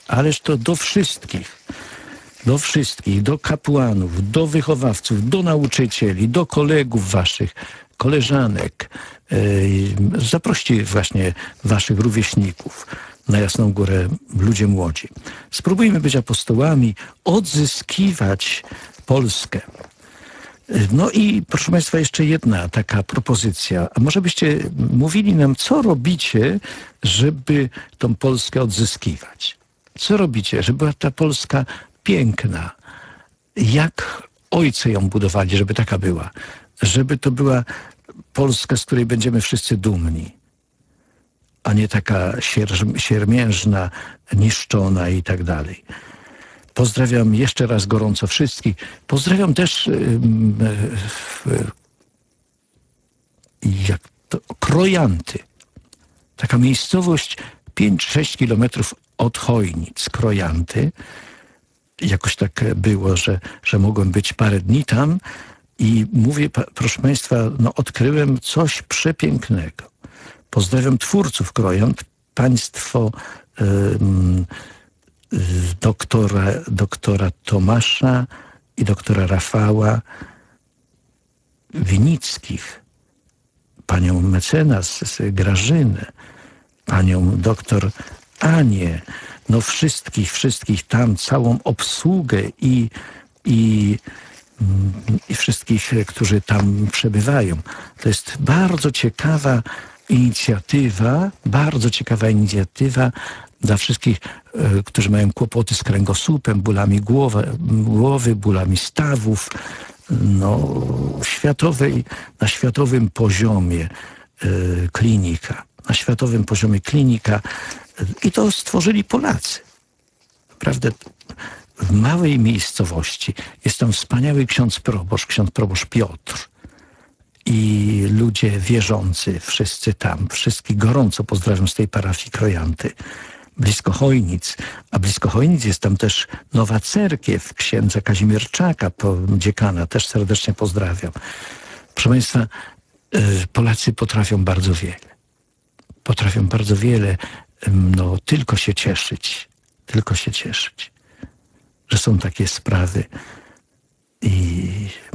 ależ to do wszystkich, do kapłanów, do wychowawców, do nauczycieli, do kolegów waszych, koleżanek. Zaproście właśnie waszych rówieśników na Jasną Górę, ludzie młodzi. Spróbujmy być apostołami, odzyskiwać Polskę. No i proszę Państwa, jeszcze jedna taka propozycja. A może byście mówili nam, co robicie, żeby tą Polskę odzyskiwać? Co robicie, żeby była ta Polska piękna? Jak ojcy ją budowali, żeby taka była? Żeby to była Polska, z której będziemy wszyscy dumni, a nie taka siermiężna, niszczona i tak dalej. Pozdrawiam jeszcze raz gorąco wszystkich. Pozdrawiam też Krojanty. Taka miejscowość 5-6 kilometrów od Chojnic. Krojanty. Jakoś tak było, że mogłem być parę dni tam i mówię, proszę Państwa, no odkryłem coś przepięknego. Pozdrawiam twórców Krojant, państwo doktora Tomasza i doktora Rafała Winickich, panią mecenas Grażynę, panią doktor Anię, no wszystkich tam, całą obsługę i wszystkich, którzy tam przebywają. To jest bardzo ciekawa inicjatywa dla wszystkich, którzy mają kłopoty z kręgosłupem, bólami głowy, bólami stawów. No, na światowym poziomie klinika. Na światowym poziomie klinika. I to stworzyli Polacy. Naprawdę w małej miejscowości jest tam wspaniały ksiądz proboszcz Piotr. I ludzie wierzący, wszyscy tam, wszystkich gorąco pozdrawiam z tej parafii Krojanty, blisko Chojnic. A blisko Chojnic jest tam też nowa cerkiew księdza Kazimierczaka, dziekana, też serdecznie pozdrawiam. Proszę Państwa, Polacy potrafią bardzo wiele. No, tylko się cieszyć, że są takie sprawy i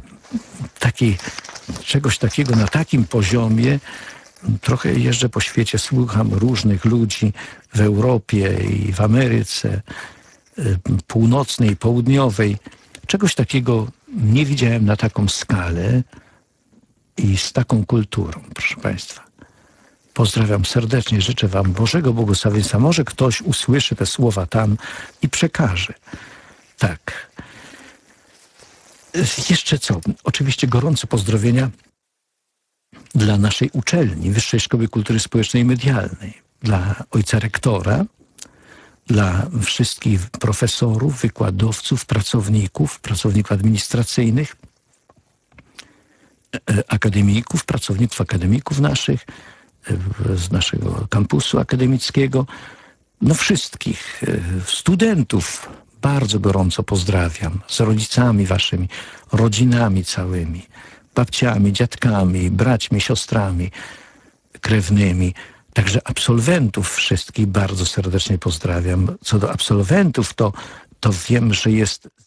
czegoś takiego na takim poziomie. Trochę jeżdżę po świecie, słucham różnych ludzi w Europie i w Ameryce północnej, południowej. Czegoś takiego nie widziałem na taką skalę i z taką kulturą, proszę Państwa. Pozdrawiam serdecznie, życzę Wam Bożego błogosławieństwa. Może ktoś usłyszy te słowa tam i przekaże. Tak. Jeszcze co? Oczywiście gorące pozdrowienia dla naszej uczelni, Wyższej Szkoły Kultury Społecznej i Medialnej, dla ojca rektora, dla wszystkich profesorów, wykładowców, pracowników administracyjnych, pracowników akademików naszych, z naszego kampusu akademickiego, no wszystkich studentów bardzo gorąco pozdrawiam, z rodzicami waszymi, rodzinami całymi, babciami, dziadkami, braćmi, siostrami krewnymi. Także absolwentów wszystkich bardzo serdecznie pozdrawiam. Co do absolwentów, to wiem, że jest